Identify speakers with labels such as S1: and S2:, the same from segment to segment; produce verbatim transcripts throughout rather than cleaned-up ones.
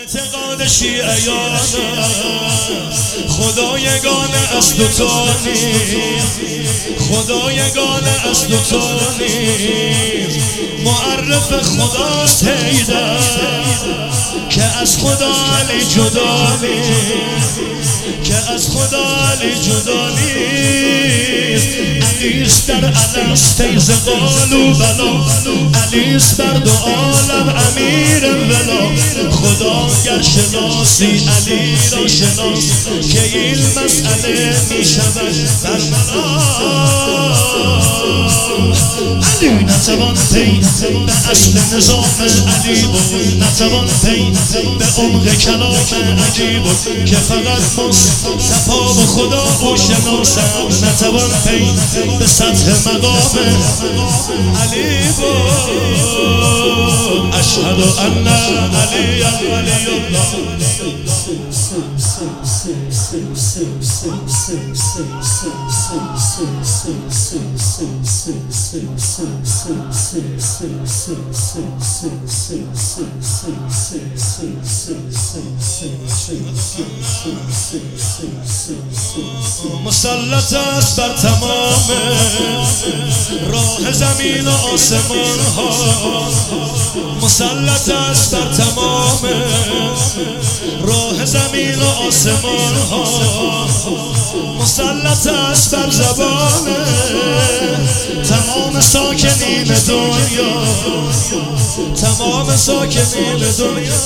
S1: اعتقاد شیعیان خدا یگانه است و تو نیست، خدا یگانه است و تو نیست. معرف خداست حیدر که از خدا علی جدا نیست، که از خدا علی جدا نیست. علیست در الست فیض قالو بلا، علیست بر دو عالم امیر ولا. خدا گر شناسی علی را شناس که این مسئله می شود در منام. علی نتوان پی به اصل نظام علی بود، نتوان پی به عمق کلام علی بود که فقط مصطفی و خدا او شناسد. نتوان پی به سطح مقام علی بود. اشهد ان علی ولی الله. مسلط است بر تمام راه زمین و آسمان ها، مسلط است بر تمام راه زمین و آسمان ها، مسلط است بر زبان تمام ساکنین دنیا، تمام ساکنین دنیا.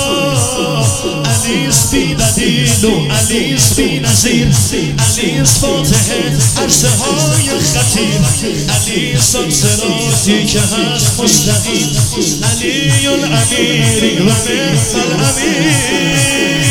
S1: علیست بی بدیل و علیست بی نظیر، علیست فاتح عرصه های خطیر، علیست آن صراطی که هست مستقیم، علی الامیری و نعم الامیر.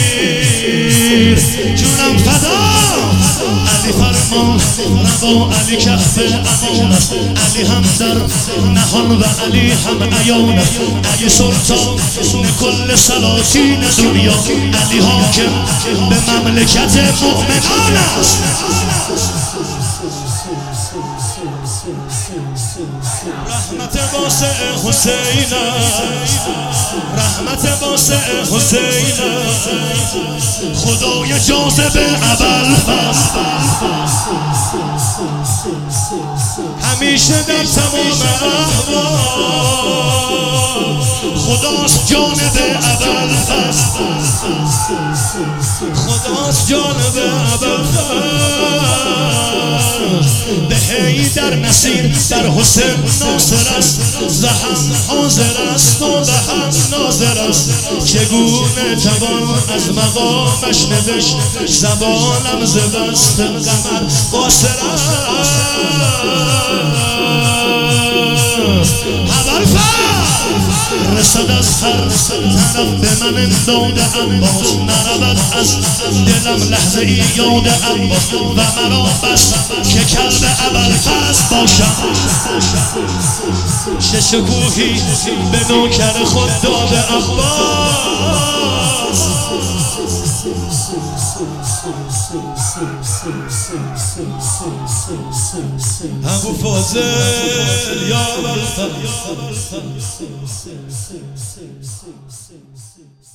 S1: جونم فدا علی فرمان روا، علی کهف امان است، علی هم در نهان و علی هم عیان است. علی سلطان کل سلاطین دنیا، علی حاکم به مملکت مؤمنان است. رحمت واسع حسین است، رحمت واسع حسین است، خدای جاذب ابوالفضل همیشه در تمام احوال خداست جانب ابوالفضل، خداست جانب ابوالفضل. به حیدر نصیر در حسین ناصر است، زهم حاضر است و به هم ناظر است. چگونه توان از مقامش نوشت، زبانم ز بست قمر قاصر است. رسد از هر طرف به من امداد عباس، نرود از دلم لحظه ای یاد عباس و مرا بس که کلب ابوالفضل باشم. چه شکوهی به نوکر خود داد عباس. ابو فاضل یا ابوالفضل.